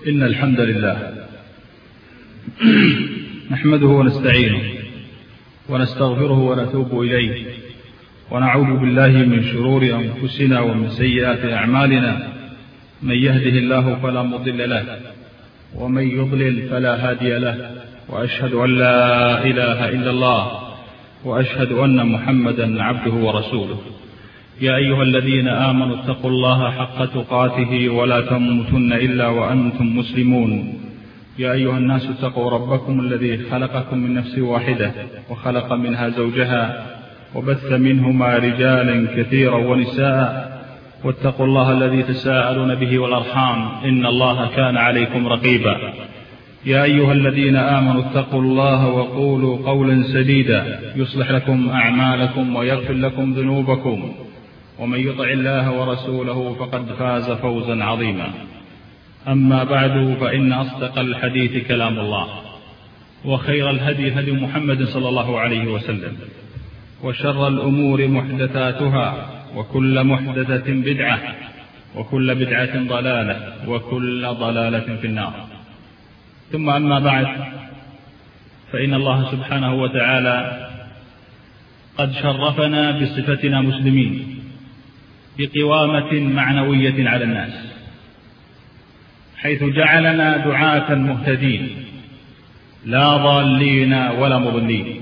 إن الحمد لله نحمده ونستعينه ونستغفره ونتوب إليه، ونعوذ بالله من شرور أنفسنا ومن سيئات أعمالنا، من يهده الله فلا مضل له ومن يضلل فلا هادي له، وأشهد أن لا إله إلا الله وأشهد أن محمدا عبده ورسوله. يا أيها الذين آمنوا اتقوا الله حق تقاته ولا تموتن إلا وأنتم مسلمون. يا أيها الناس اتقوا ربكم الذي خلقكم من نفس واحدة وخلق منها زوجها وبث منهما رجالا كثيرا ونساء، واتقوا الله الذي تساءلون به والأرحام إن الله كان عليكم رقيبا. يا أيها الذين آمنوا اتقوا الله وقولوا قولا سديدا يصلح لكم أعمالكم ويغفر لكم ذنوبكم، ومن يطع الله ورسوله فقد فاز فوزا عظيما. أما بعد، فإن أصدق الحديث كلام الله، وخير الهدي هدي محمد صلى الله عليه وسلم، وشر الأمور محدثاتها، وكل محدثة بدعة، وكل بدعة ضلالة، وكل ضلالة في النار. ثم أما بعد، فإن الله سبحانه وتعالى قد شرفنا بصفتنا مسلمين بقوامة معنوية على الناس، حيث جعلنا دعاة مهتدين لا ضالين ولا مضلين،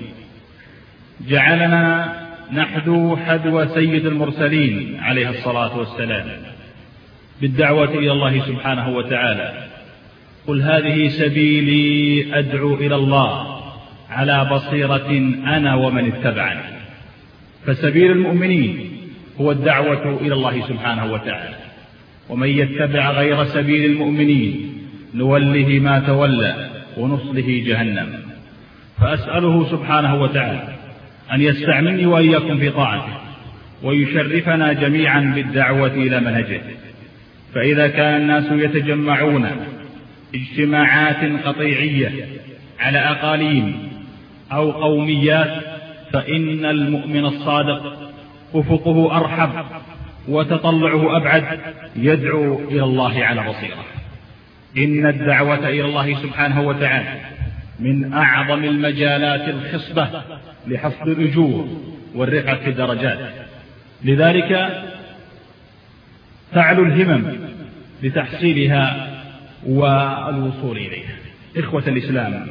جعلنا نحذو حذو سيد المرسلين عليه الصلاة والسلام بالدعوة إلى الله سبحانه وتعالى. قل هذه سبيلي أدعو إلى الله على بصيرة أنا ومن اتبعني. فسبيل المؤمنين هو الدعوة إلى الله سبحانه وتعالى، ومن يتبع غير سبيل المؤمنين نوله ما تولى ونصله جهنم. فأسأله سبحانه وتعالى أن يستعملني وإياكم في طاعته، ويشرفنا جميعا بالدعوة إلى منهجه. فإذا كان الناس يتجمعون اجتماعات قطيعية على أقاليم أو قوميات، فإن المؤمن الصادق أفقه أرحب وتطلعه أبعد، يدعو إلى الله على بصيرة. إن الدعوة إلى الله سبحانه وتعالى من أعظم المجالات الخصبة لحصد الأجور والرفعة في الدرجات، لذلك تعلو الهمم لتحصيلها والوصول إليها. إخوة الإسلام،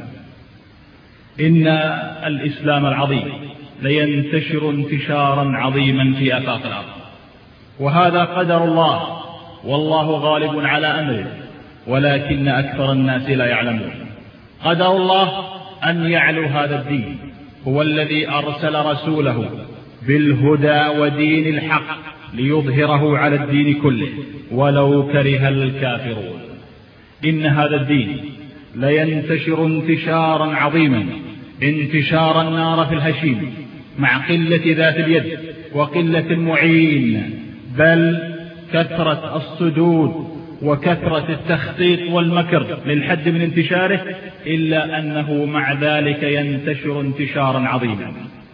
إن الإسلام العظيم لينتشر انتشارا عظيما في آفاق الأرض، وهذا قدر الله، والله غالب على أمره، ولكن أكثر الناس لا يعلمون. قدر الله أن يعلو هذا الدين، هو الذي أرسل رسوله بالهدى ودين الحق ليظهره على الدين كله ولو كره الكافرون. إن هذا الدين لينتشر انتشارا عظيما، انتشار النار في الهشيم، مع قلة ذات اليد وقلة المعين، بل كثرة الصدود وكثرة التخطيط والمكر للحد من انتشاره، إلا أنه مع ذلك ينتشر انتشارا عظيما.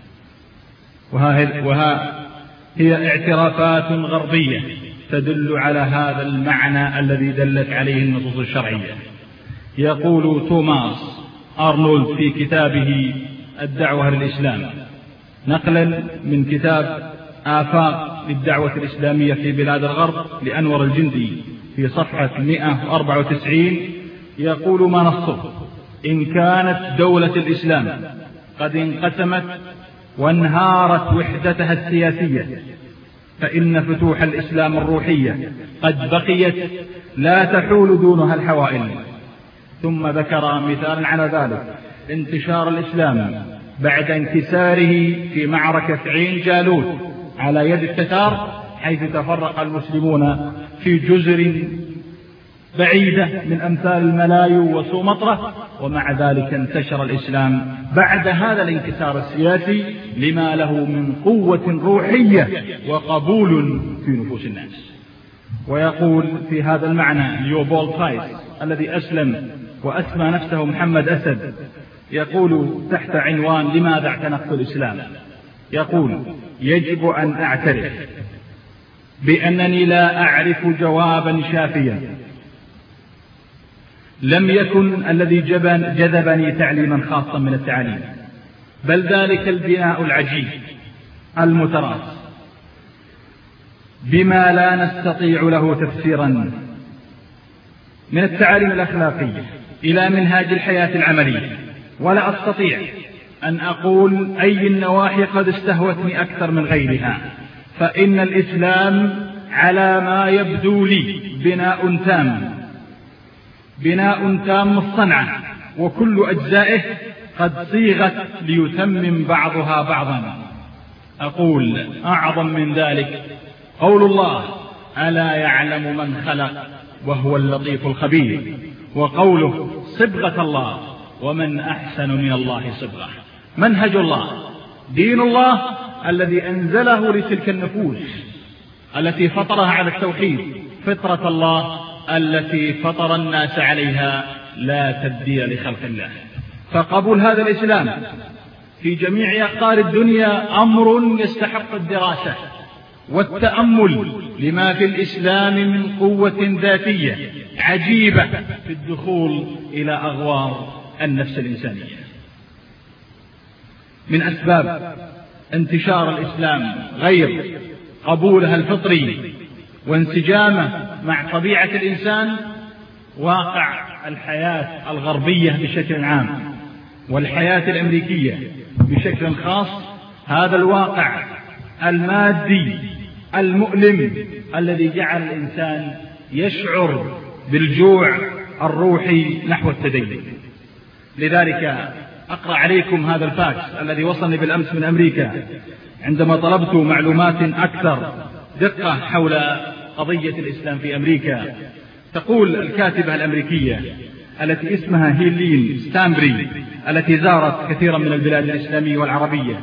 وها هي اعترافات غربية تدل على هذا المعنى الذي دلت عليه النصوص الشرعية. يقول توماس أرنولد في كتابه الدعوة للإسلام، نقلا من كتاب آفاق للدعوة الإسلامية في بلاد الغرب لأنور الجندي في صفحة 194، يقول ما نصه: إن كانت دولة الإسلام قد انقسمت وانهارت وحدتها السياسية، فإن فتوح الإسلام الروحية قد بقيت لا تحول دونها الحوائل. ثم ذكر مثالا على ذلك: انتشار الإسلام بعد انكساره في معركة عين جالوت على يد التتار، حيث تفرق المسلمون في جزر بعيدة من أمثال الملايو وسومطرة، ومع ذلك انتشر الإسلام بعد هذا الانكسار السياسي لما له من قوة روحية وقبول في نفوس الناس. ويقول في هذا المعنى ليوبولد فايس الذي أسلم وأسمى نفسه محمد أسد، يقول تحت عنوان لماذا اعتنقت الإسلام، يقول: يجب أن أعترف بأنني لا أعرف جوابا شافيا لم يكن الذي جذبني تعليما خاصا من التعاليم، بل ذلك البناء العجيب المتراص بما لا نستطيع له تفسيرا من التعاليم الأخلاقية إلى منهاج الحياة العملية. ولا أستطيع أن أقول أي النواحي قد استهوتني أكثر من غيرها، فإن الإسلام على ما يبدو لي بناء تام الصنعة، وكل أجزائه قد صيغت ليتمم بعضها بعضا. أقول أعظم من ذلك قول الله: ألا يعلم من خلق وهو اللطيف الخبير، وقوله: صبغة الله ومن أحسن من الله صبغة. منهج الله، دين الله الذي أنزله لتلك النفوس التي فطرها على التوحيد، فطرة الله التي فطر الناس عليها، لا تبديل لخلق الله. فقبول هذا الإسلام في جميع أقطار الدنيا أمر يستحق الدراسة والتأمل، لما في الإسلام من قوة ذاتية عجيبة في الدخول إلى أغوار النفس الإنسانية. من أسباب انتشار الإسلام غير قبولها الفطري وانسجامه مع طبيعة الإنسان واقع الحياة الغربية بشكل عام والحياة الأمريكية بشكل خاص. هذا الواقع المادي المؤلم الذي جعل الإنسان يشعر بالجوع الروحي نحو التدين. لذلك أقرأ عليكم هذا الفاكس الذي وصلني بالأمس من أمريكا عندما طلبت معلومات أكثر دقة حول قضية الإسلام في أمريكا. تقول الكاتبة الأمريكية التي اسمها هيلين ستامبري، التي زارت كثيرا من البلاد الإسلامية والعربية،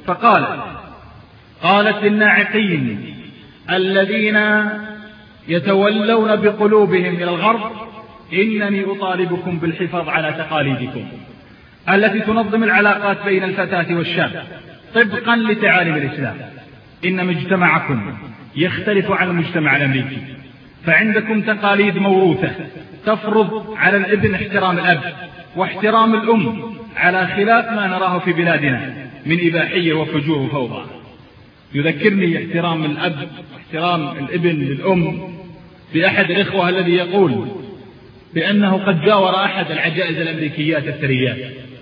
قالت للناعقين الذين يتولون بقلوبهم إلى الغرب: إنني أطالبكم بالحفاظ على تقاليدكم التي تنظم العلاقات بين الفتاة والشاب طبقا لتعاليم الإسلام. إن مجتمعكم يختلف عن المجتمع الأمريكي، فعندكم تقاليد موروثة تفرض على الابن احترام الأب واحترام الأم، على خلاف ما نراه في بلادنا من إباحية وفجور وفوضى. يذكرني احترام الأب واحترام الابن للأم بأحد الإخوة الذي يقول بأنه قد جاور أحد العجائز الأمريكيات الثريات،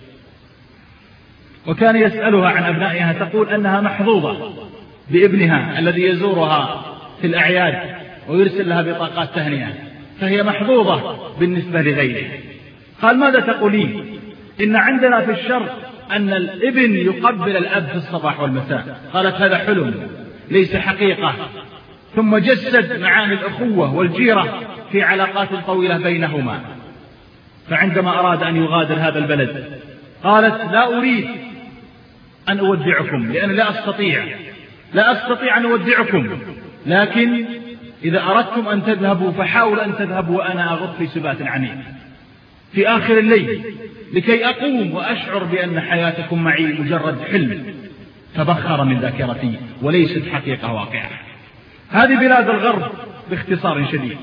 وكان يسألها عن أبنائها، تقول أنها محظوظة بابنها الذي يزورها في الأعياد ويرسل لها بطاقات تهنئة، فهي محظوظة بالنسبة لغيره. قال: ماذا تقولين؟ إن عندنا في الشرق أن الابن يقبل الأب في الصباح والمساء. قالت: هذا حلم ليس حقيقة. ثم جسد معاني الأخوة والجيرة في علاقات طويلة بينهما. فعندما أراد أن يغادر هذا البلد قالت: لا أريد أن أودعكم، لأن لا أستطيع أن أودعكم، لكن إذا أردتم أن تذهبوا فحاولوا أن تذهبوا وأنا أغط في سبات عميق في آخر الليل لكي أقوم وأشعر بأن حياتكم معي مجرد حلم تبخر من ذاكرتي وليست حقيقة واقعة. هذه بلاد الغرب باختصار شديد.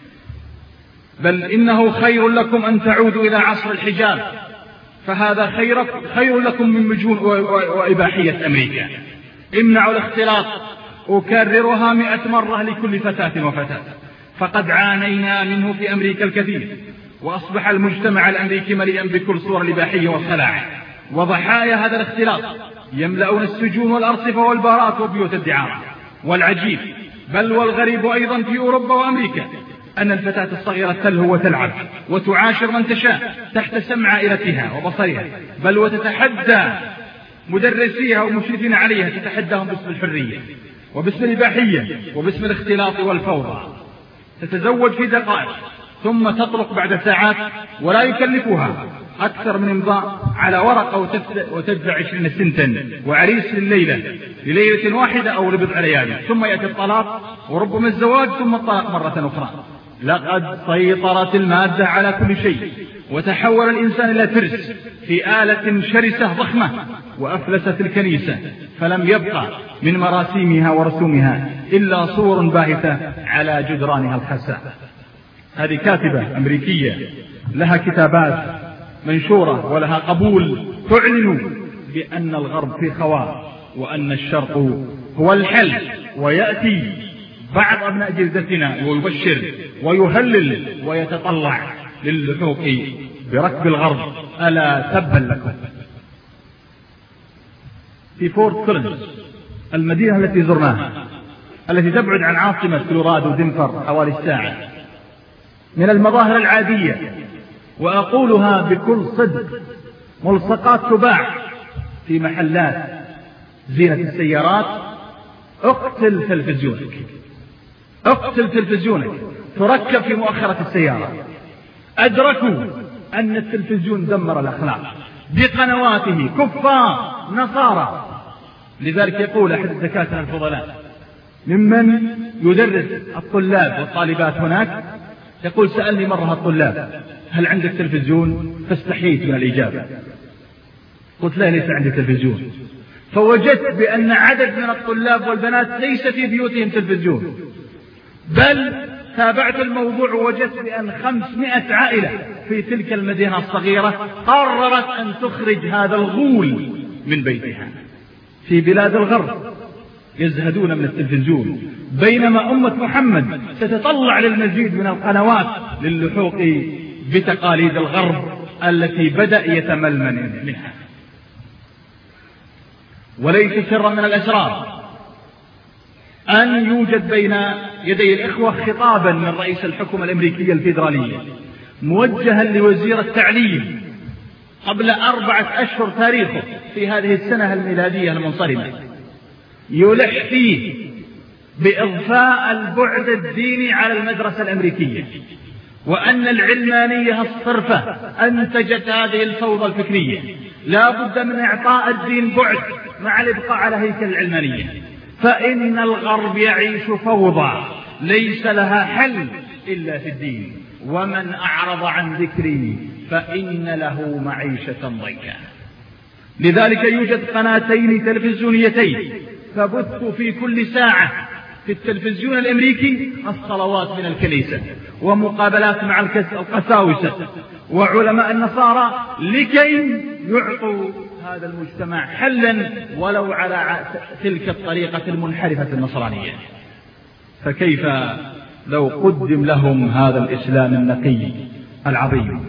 بل إنه خير لكم أن تعودوا إلى عصر الحجاب، فهذا خير لكم من مجون وإباحية أمريكا. امنعوا الاختلاط، أكررها 100 مرة لكل فتاة وفتاة، فقد عانينا منه في أمريكا الكثير، وأصبح المجتمع الأمريكي مليئا بكل صور الإباحية والخلاعة، وضحايا هذا الاختلاط يملؤون السجون والأرصفة والبارات وبيوت الدعارة. والعجيب بل والغريب أيضا في أوروبا وأمريكا أن الفتاة الصغيرة تلهو وتلعب وتعاشر من تشاء تحت سمع عائلتها وبصرها، بل وتتحدى مدرسيها ومشرفين عليها، تتحداهم باسم الحرية وباسم الإباحية وباسم الاختلاط والفوضى. تتزوج في دقائق ثم تطلق بعد ساعات، ولا يكلفها أكثر من إمضاء على ورقة وتدفع 20 سنتا، وعريس لليلة واحدة أو لبضع ليالي، ثم يأتي الطلاق وربما الزواج ثم الطلاق مرة أخرى. لقد سيطرت المادة على كل شيء، وتحول الإنسان إلى ترس في آلة شرسة ضخمة، وأفلست الكنيسة فلم يبقى من مراسيمها ورسومها إلا صور باهتة على جدرانها الخساء. هذه كاتبة أمريكية لها كتابات منشورة ولها قبول تعلن بأن الغرب في خواء وأن الشرق هو الحل. ويأتي بعض أبناء جلدتنا ويبشر ويهلل ويتطلع للحوق بركب الغرب. ألا تبا لكم. في فورت كولينز المدينة التي زرناها التي تبعد عن عاصمة كولورادو دنفر حوالي ساعة، من المظاهر العادية وأقولها بكل صدق ملصقات تباع في محلات زينة السيارات. اقتل تلفزيونك، اقتل تلفزيونك تركب في مؤخرة السيارة. أدركوا أن التلفزيون دمر الأخلاق بقنواته كفار نصارى. لذلك يقول أحد الدكاترة الفضلاء ممن يدرس الطلاب والطالبات هناك، يقول سألني مرة الطلاب هل عندك تلفزيون؟ فاستحييت من الإجابة، قلت لا ليس عندي تلفزيون. فوجدت بأن عدد من الطلاب والبنات ليس في بيوتهم تلفزيون، بل تابعت الموضوع ووجدت بأن 500 عائلة في تلك المدينة الصغيرة قررت أن تخرج هذا الغول من بيتها. في بلاد الغرب يزهدون من التلفزيون، بينما أمة محمد تتطلع للمزيد من القنوات للحوق بتقاليد الغرب التي بدأ يتململ منها. وليس سرا من الأسرار أن يوجد بين يدي الإخوة خطابا من رئيس الحكومة الأمريكية الفيدرالية موجها لوزير التعليم قبل 4 أشهر تاريخه في هذه السنة الميلادية المنصرمة، يلح فيه بإضفاء البعد الديني على المدرسة الأمريكية، وأن العلمانية الصرفة أنتجت هذه الفوضى الفكرية. لا بد من إعطاء الدين بعد مع الإبقاء على هيكل العلمانية، فإن الغرب يعيش فوضى ليس لها حل إلا في الدين، ومن أعرض عن ذكري فإن له معيشة ضيقا. لذلك يوجد قناتين تلفزيونيتين تبث في كل ساعة في التلفزيون الأمريكي الصلوات من الكنيسة ومقابلات مع القساوسة وعلماء النصارى لكي يعطوا هذا المجتمع حلا ولو على تلك الطريقة المنحرفة النصرانية. فكيف لو قدم لهم هذا الإسلام النقي العظيم؟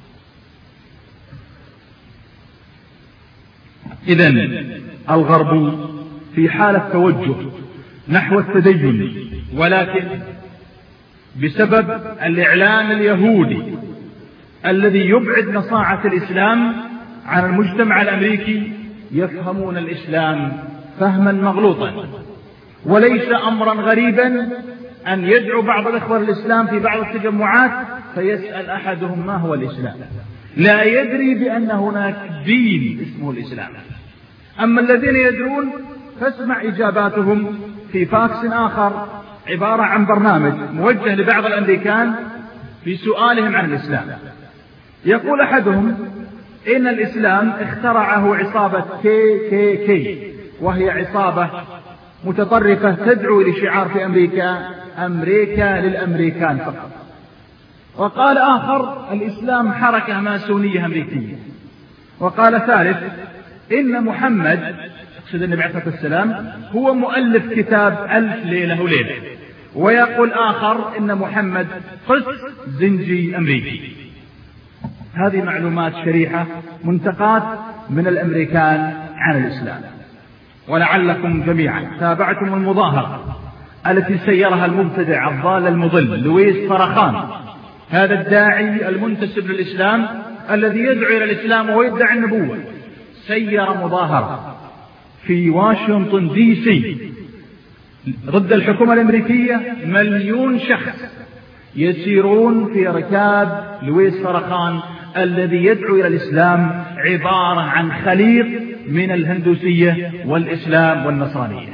إذن الغرب في حالة توجه نحو التدين، ولكن بسبب الإعلام اليهودي الذي يبعد نصاعة الإسلام عن المجتمع الأمريكي يفهمون الإسلام فهما مغلوطا. وليس أمرا غريبا أن يدعو بعض الإخوة الإسلام في بعض التجمعات فيسأل أحدهم ما هو الإسلام، لا يدري بأن هناك دين اسمه الإسلام. أما الذين يدرون فاسمع إجاباتهم في فاكس آخر عبارة عن برنامج موجه لبعض الأمريكان في سؤالهم عن الإسلام. يقول أحدهم إن الإسلام اخترعه عصابة KKK، وهي عصابة متطرفة تدعو لشعار في أمريكا للأمريكان فقط. وقال آخر الإسلام حركة ماسونية أمريكية. وقال ثالث إن محمد يقصد النبي عليه الصلاة والسلام هو مؤلف كتاب 1000 ليلة وليلة. ويقول آخر إن محمد قس زنجي أمريكي. هذه معلومات شريحة منتقاة من الأمريكان عن الإسلام. ولعلكم جميعا تابعتم المظاهرة التي سيرها المبتدع الضال المضل لويس فرخان، هذا الداعي المنتسب للإسلام الذي يدعو إلى الإسلام ويدعي النبوة. سير مظاهرة في واشنطن دي سي ضد الحكومة الأمريكية، 1,000,000 شخص يسيرون في ركاب لويس فرخان الذي يدعو إلى الإسلام عبارة عن خليط من الهندوسية والإسلام والنصرانية.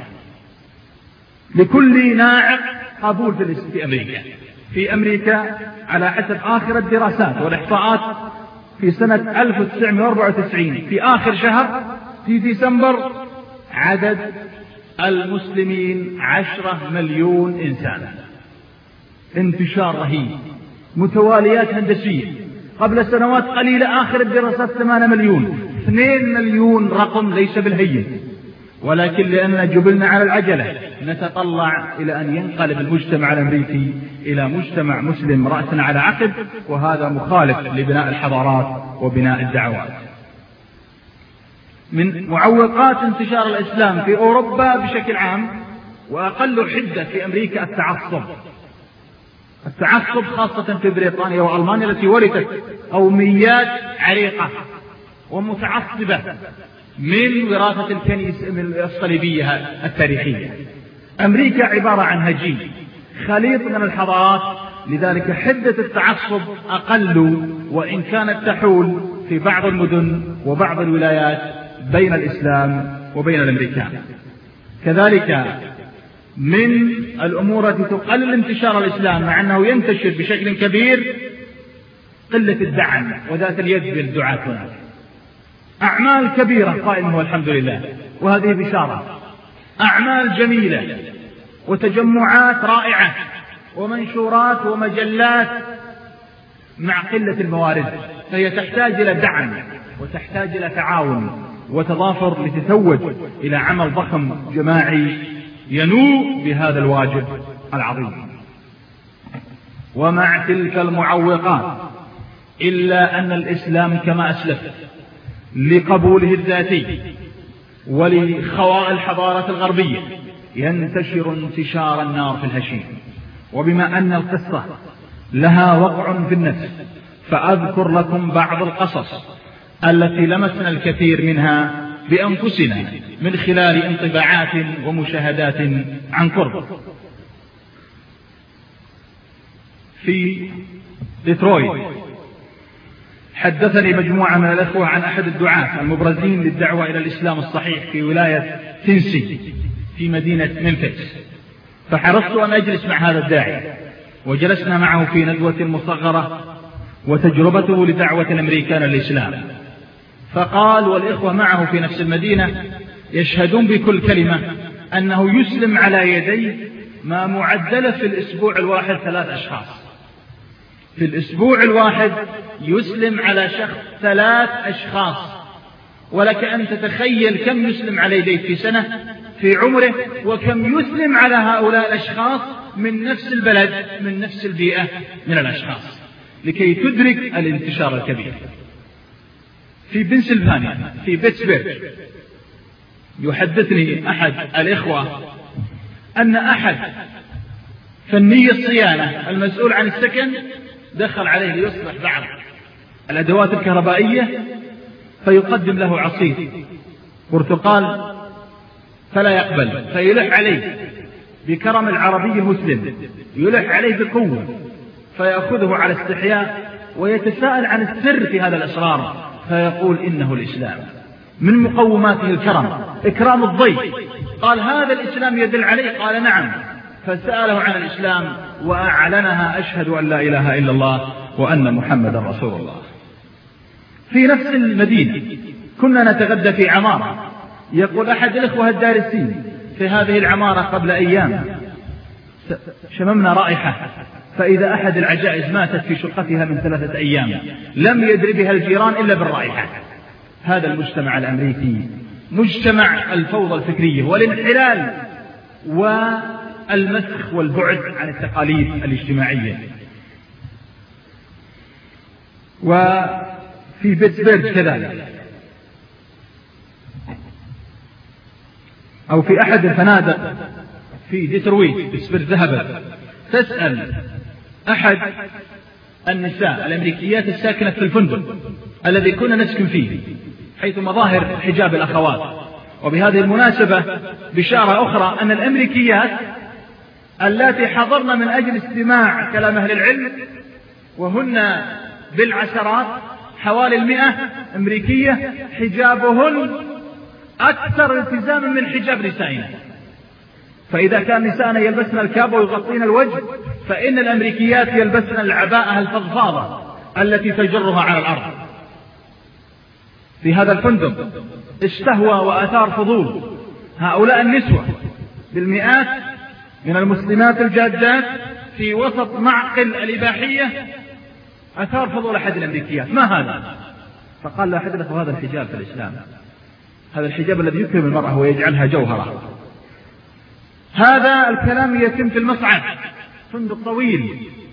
لكل ناعق قبول في أمريكا. في أمريكا على حسب آخر الدراسات والإحصاءات في سنة 1994 في آخر شهر في ديسمبر عدد المسلمين 10 مليون إنسان. انتشار رهيب، متواليات هندسية، قبل سنوات قليلة آخر الدراسات 8 مليون. 2 مليون رقم ليس بالهين، ولكن لأننا جبلنا على العجلة نتطلع إلى أن ينقلب المجتمع الأمريكي إلى مجتمع مسلم رأسا على عقب، وهذا مخالف لبناء الحضارات وبناء الدعوات. من معوقات انتشار الإسلام في أوروبا بشكل عام وأقل حدة في أمريكا التعصب خاصة في بريطانيا وألمانيا التي ورثت قوميات عريقة ومتعصبة من وراثة الكنيسة الصليبية التاريخية. أمريكا عبارة عن هجين خليط من الحضارات، لذلك حدة التعصب أقل، وإن كانت تحول في بعض المدن وبعض الولايات بين الإسلام وبين الأمريكان. كذلك من الأمور التي تقلل انتشار الإسلام مع أنه ينتشر بشكل كبير قلة الدعم وذات اليد بالدعاة هناك. أعمال كبيرة قائمة والحمد لله، وهذه بشارة، أعمال جميلة وتجمعات رائعة ومنشورات ومجلات، مع قلة الموارد فهي تحتاج إلى دعم وتحتاج إلى تعاون وتضافر لتتوج إلى عمل ضخم جماعي ينوء بهذا الواجب العظيم. ومع تلك المعوقات إلا أن الإسلام كما أسلف لقبوله الذاتي ولخواء الحضارة الغربية ينتشر انتشار النار في الهشيم. وبما أن القصة لها وقع في النفس فأذكر لكم بعض القصص التي لمسنا الكثير منها بأنفسنا من خلال انطباعات ومشاهدات عن قرب. في ديترويت حدثني مجموعة من الأخوة عن أحد الدعاة المبرزين للدعوة إلى الإسلام الصحيح في ولاية تينسي في مدينة ممفيس، فحرصت أن أجلس مع هذا الداعي، وجلسنا معه في ندوة مصغرة وتجربته لدعوة الأمريكان للإسلام. فقال والإخوة معه في نفس المدينة يشهدون بكل كلمة أنه يسلم على يديه ما معدل في الأسبوع الواحد 3 أشخاص. في الأسبوع الواحد يسلم على شخص 3 أشخاص، ولك أن تتخيل كم يسلم على يديه في سنة في عمره، وكم يسلم على هؤلاء الأشخاص من نفس البلد من نفس البيئة من الأشخاص، لكي تدرك الانتشار الكبير. في بنسلفانيا في بيتسبرغ يحدثني أحد الإخوة أن أحد فني الصيانة المسؤول عن السكن دخل عليه ليصلح بعض الأدوات الكهربائية، فيقدم له عصير برتقال فلا يقبل، فيلح عليه بكرم العربي المسلم، يلح عليه بقوة، فيأخذه على استحياء ويتساءل عن السر في هذا الأسرار، فيقول إنه الإسلام. من مقوماته الكرم، إكرام الضيف. قال هذا الإسلام يدل عليه؟ قال نعم. فسأله عن الإسلام وأعلنها: أشهد أن لا إله إلا الله وأن محمد رسول الله. في نفس المدينة كنا نتغدى في عمارة، يقول أحد الإخوة الدارسين في هذه العمارة قبل أيام شممنا رائحة، فإذا أحد العجائز ماتت في شقتها من 3 أيام، لم يدري بها الجيران إلا بالرائحة. هذا المجتمع الأمريكي مجتمع الفوضى الفكرية والانحلال والمسخ والبعد عن التقاليد الاجتماعية. وفي بيتسبرغ كذلك، أو في أحد الفنادق في ديترويت بيتسبرغ ذهبت تسأل أحد النساء الأمريكيات الساكنة في الفندق الذي كنا نسكن فيه، حيث مظاهر حجاب الأخوات. وبهذه المناسبة بشارة أخرى أن الأمريكيات التي حضرن من أجل استماع كلام أهل العلم، وهن بالعشرات حوالي 100 أمريكية، حجابهن أكثر التزاما من حجاب نسائنا. فإذا كان نساءنا يلبسن الكابة ويغطين الوجه، فإن الأمريكيات يلبسن العباءة الفضفاضة التي تجرها على الأرض. في هذا الفندق استهوى وأثار فضول هؤلاء النسوة بالمئات من المسلمات الجادات في وسط معقل الإباحية أثار فضول أحد الأمريكيات: ما هذا؟ فقال له أحد الأخوة: هذا الحجاب في الإسلام، هذا الحجاب الذي يكرم المرأة ويجعلها جوهرة. هذا الكلام يتم في المصعد، فندق طويل.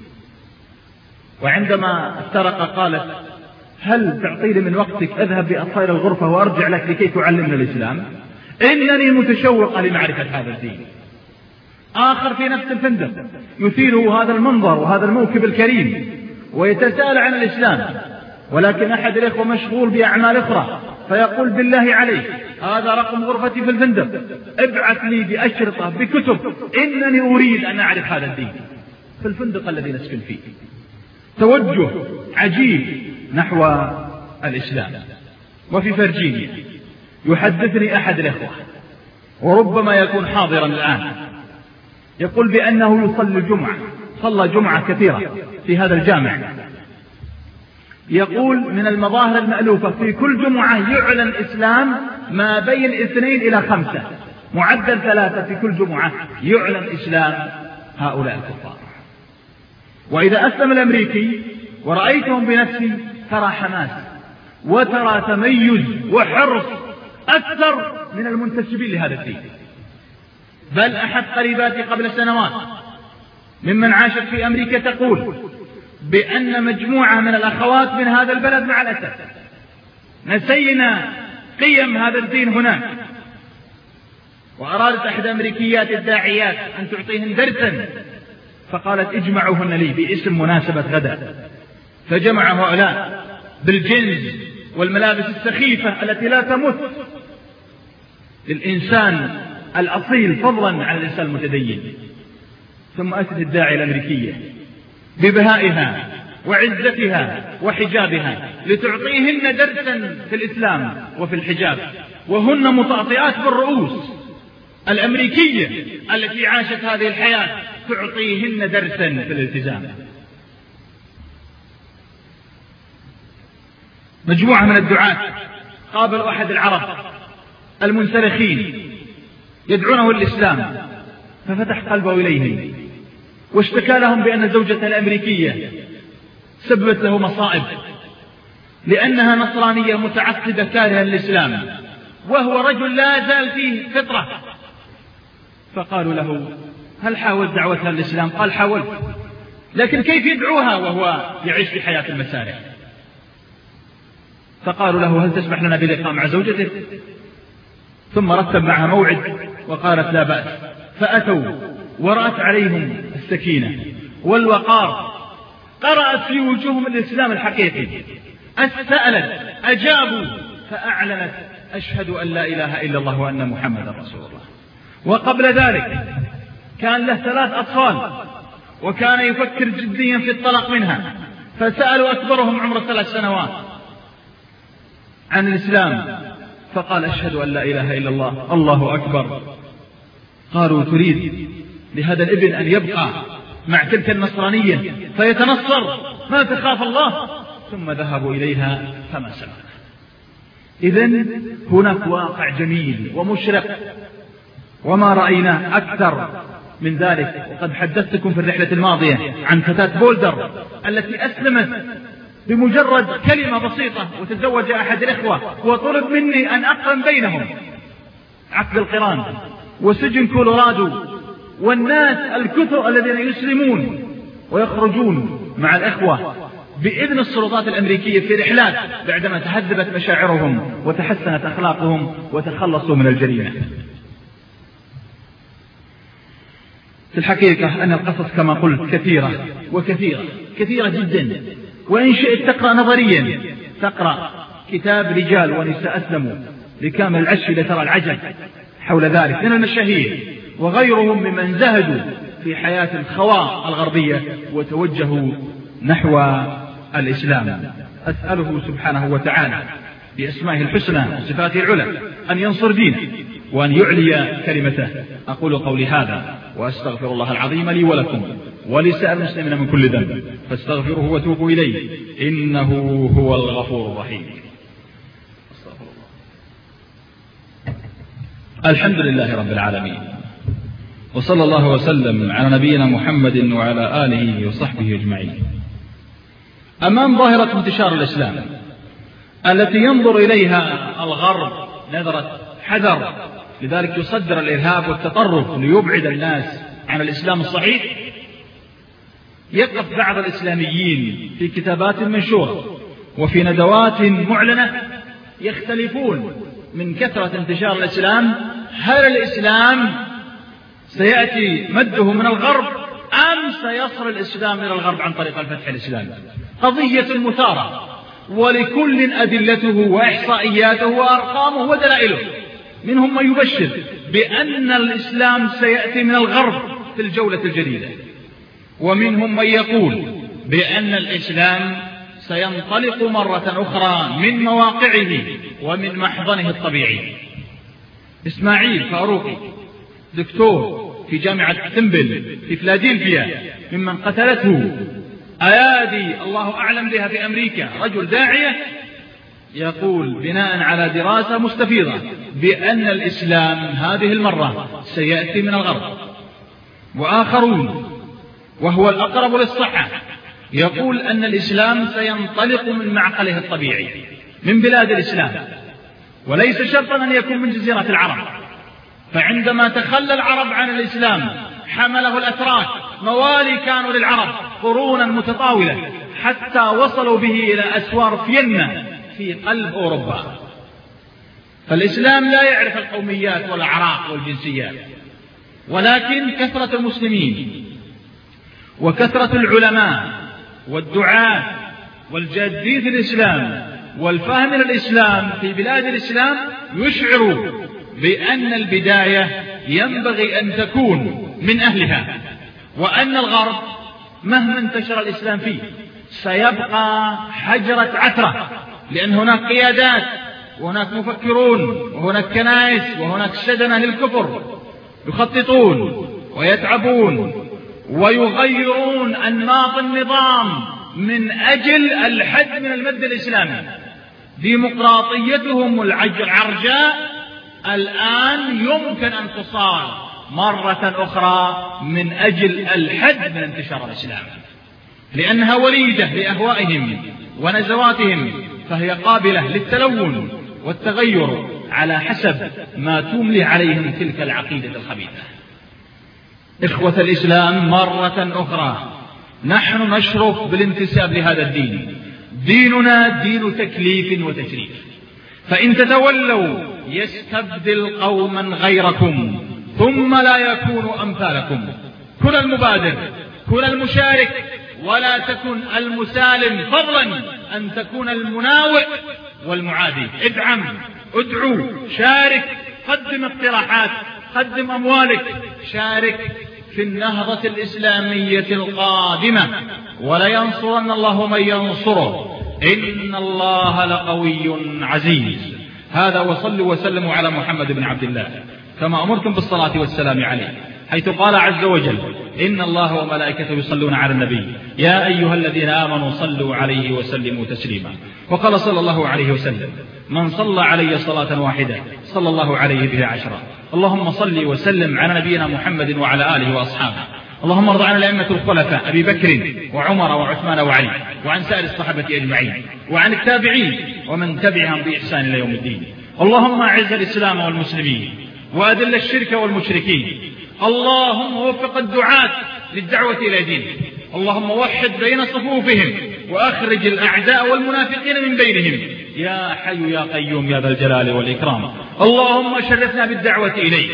وعندما افترق قالت: هل تعطيني من وقتك أذهب بأطفال الغرفة وأرجع لك لكي تعلمنا الإسلام؟ إنني متشوقة لمعرفة هذا الدين. آخر في نفس الفندق يثيره هذا المنظر وهذا الموكب الكريم ويتساءل عن الإسلام، ولكن أحد الإخوة مشغول بأعمال أخرى فيقول: بالله عليك، هذا رقم غرفتي في الفندق، ابعث لي بأشرطة بكتب، إنني أريد أن أعرف هذا الدين في الفندق الذي نسكن فيه. توجه عجيب نحو الإسلام. وفي فرجينيا يحدثني أحد الإخوة، وربما يكون حاضرا الآن، يقول بأنه يصلي الجمعة، صلى جمعة كثيرة في هذا الجامع. يقول من المظاهر المألوفة في كل جمعة يعلن إسلام ما بين 2 إلى 5، معدل 3 في كل جمعة يعلن إسلام هؤلاء الكفار. وإذا أسلم الأمريكي ورأيتهم بنفسي ترى حماس وترى تميز وحرص أكثر من المنتسبين لهذا الدين. بل أحد قريباتي قبل سنوات ممن عاشت في أمريكا تقول بأن مجموعة من الأخوات من هذا البلد مع الأسف نسينا قيم هذا الدين هناك، وأرادت أحد أمريكيات الداعيات أن تعطيهن درسا، فقالت: اجمعوهن لي باسم مناسبة غدا. فجمع هؤلاء بالجنس والملابس السخيفة التي لا تمت للإنسان الأصيل فضلا عن الإنسان المتدين. ثم أتت الداعية الأمريكية ببهائها وعزتها وحجابها لتعطيهن درسا في الإسلام وفي الحجاب، وهن متعطئات بالرؤوس. الأمريكية التي عاشت هذه الحياة تعطيهن درسا في الالتزام. مجموعة من الدعاة قابلوا أحد العرب المنسلخين يدعونه الإسلام، ففتح قلبه إليهم واشتكى لهم بأن زوجته الأمريكية سببت له مصائب لأنها نصرانية متعصبة كارهة للإسلام، وهو رجل لا زال فيه فطرة. فقالوا له: هل حاولت دعوتها للإسلام؟ قال: حاولت، لكن كيف يدعوها وهو يعيش في حياة المسارح؟ فقالوا له: هل تسمح لنا بلقاء مع زوجتك؟ ثم رتب معها موعد وقالت: لا بأس. فأتوا ورأت عليهم السكينة والوقار، قرأت في وجوههم الإسلام الحقيقي، سألت، أجابوا، فأعلنت: أشهد أن لا إله إلا الله وأن محمدا رسول الله. وقبل ذلك كان له 3 أطفال وكان يفكر جديا في الطلاق منها، فسألوا أكبرهم عمر 3 سنوات عن الإسلام فقال: أشهد أن لا إله إلا الله، الله أكبر. قالوا: تريد لهذا الابن أن يبقى مع تلك النصرانية فيتنصر؟ ما تخاف الله؟ ثم ذهبوا إليها فما سبق. إذن هناك واقع جميل ومشرق، وما رأينا أكثر من ذلك. وقد حدثتكم في الرحلة الماضية عن فتاة بولدر التي أسلمت بمجرد كلمة بسيطة وتزوج أحد الإخوة، وطلب مني أن أقرن بينهم عقد القران، وسجن كولورادو، والناس الكثر الذين يسلمون ويخرجون مع الإخوة بإذن السلطات الأمريكية في رحلات بعدما تهذبت مشاعرهم وتحسنت أخلاقهم وتخلصوا من الجريمة. في الحقيقة أن القصص كما قلت كثيرة وكثيرة كثيرة جدا، وإن شئت تقرأ نظريا، تقرأ كتاب رجال ونساء أسلموا لكامل العشي لترى العجب حول ذلك من المشاهير وغيرهم ممن زهدوا في حياة الخواء الغربية وتوجهوا نحو الإسلام. أسأله سبحانه وتعالى بأسمائه الحسنى وصفاته العلى أن ينصر دينه وأن يعلي كلمته. أقول قولي هذا وأستغفر الله العظيم لي ولكم ولسائر المسلمين من كل ذنب، فاستغفروه وتوبوا إليه إنه هو الغفور الرحيم. الحمد لله رب العالمين، وصلى الله وسلم على نبينا محمد وعلى آله وصحبه أجمعين. أمام ظاهرة انتشار الإسلام التي ينظر إليها الغرب نظرة حذر، لذلك يصدر الإرهاب والتطرف ليبعد الناس عن الإسلام الصحيح، يقف بعض الإسلاميين في كتابات منشورة وفي ندوات معلنة يختلفون من كثرة انتشار الإسلام، هل الإسلام سيأتي مده من الغرب أم سيصل الإسلام إلى الغرب عن طريق الفتح الإسلامي؟ قضية مثارة، ولكل أدلته وإحصائياته وأرقامه ودلائله. منهم من يبشر بأن الإسلام سيأتي من الغرب في الجولة الجديدة، ومنهم من يقول بأن الإسلام سينطلق مرة أخرى من مواقعه ومن محضنه الطبيعي. إسماعيل فاروقي دكتور في جامعة تمبل في فلادلفيا ممن قتلته أيادي الله أعلم بها في أمريكا، رجل داعية، يقول بناء على دراسة مستفيضة بأن الإسلام هذه المرة سيأتي من الغرب. وآخرون وهو الأقرب للصحة يقول أن الإسلام سينطلق من معقله الطبيعي من بلاد الإسلام، وليس شرطا أن يكون من جزيرة العرب، فعندما تخلى العرب عن الإسلام حمله الأتراك، موالي كانوا للعرب قرونا متطاولة حتى وصلوا به إلى أسوار فيينا في قلب أوروبا. فالإسلام لا يعرف القوميات والأعراق والجنسيات، ولكن كثرة المسلمين وكثرة العلماء والدعاة والجادين في الإسلام والفهم للإسلام في بلاد الإسلام يشعر بأن البداية ينبغي أن تكون من أهلها، وأن الغرب مهما انتشر الإسلام فيه سيبقى حجرة عثرة، لأن هناك قيادات وهناك مفكرون وهناك كنائس وهناك سدنة للكفر يخططون ويتعبون ويغيرون أنماط النظام من أجل الحد من المد الإسلامي. ديمقراطيتهم العرجاء الآن يمكن أن تصار مرة أخرى من أجل الحد من انتشار الإسلام، لأنها وليدة لأهوائهم ونزواتهم، فهي قابلة للتلون والتغير على حسب ما تملي عليهم تلك العقيدة الخبيثة. إخوة الإسلام، مرة أخرى نحن نشرف بالانتساب لهذا الدين، ديننا دين تكليف وتشريف، فإن تتولوا يستبدل قوما غيركم ثم لا يكونوا أمثالكم. كن المبادر، كن المشارك، ولا تكن المسالم، فضلا أن تكون المناوئ والمعادي. ادعم، ادعو، شارك، قدم اقتراحات، قدم أموالك، شارك في النهضة الإسلامية القادمة، ولينصرن الله من ينصره، إن الله لقوي عزيز. هذا، وصلوا وسلموا على محمد بن عبد الله كما أمرتم بالصلاة والسلام عليه، حيث قال عز وجل: إن الله وملائكته يصلون على النبي يا أيها الذين آمنوا صلوا عليه وسلموا تسليما. وقال صلى الله عليه وسلم: من صلى علي صلاة واحدة صلى الله عليه بها 10. اللهم صل وسلم على نبينا محمد وعلى آله وأصحابه. اللهم ارض عن الأئمة الخلفاء أبي بكر وعمر وعثمان وعلي، وعن سائر الصحابة أجمعين، وعن التابعين ومن تبعهم بإحسان إلى يوم الدين. اللهم أعز الإسلام والمسلمين وأذل الشرك والمشركين. اللهم وفق الدعاة للدعوة إلى دينك. اللهم وحد بين صفوفهم وأخرج الأعداء والمنافقين من بينهم يا حي يا قيوم يا ذا الجلال والإكرام. اللهم شرفنا بالدعوة إليك.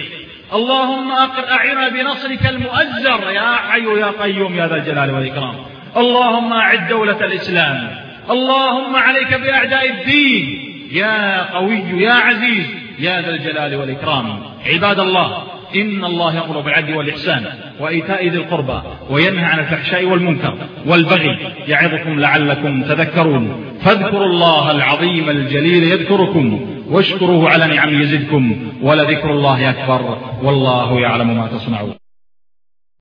اللهم أعنا بنصرك المؤزر يا حي يا قيوم يا ذا الجلال والإكرام. اللهم أعد دولة الإسلام. اللهم عليك بأعداء الدين يا قوي يا عزيز يا ذا الجلال والإكرام. عباد الله، إن الله يأمر بالعدل والإحسان وإيتاء ذي القربى وينهى عن الفحشاء والمنكر والبغي، يعظكم لعلكم تذكرون. فاذكروا الله العظيم الجليل يذكركم، واشكروه على نعمه يزدكم، ولذكر الله أكبر، والله يعلم ما تصنعون.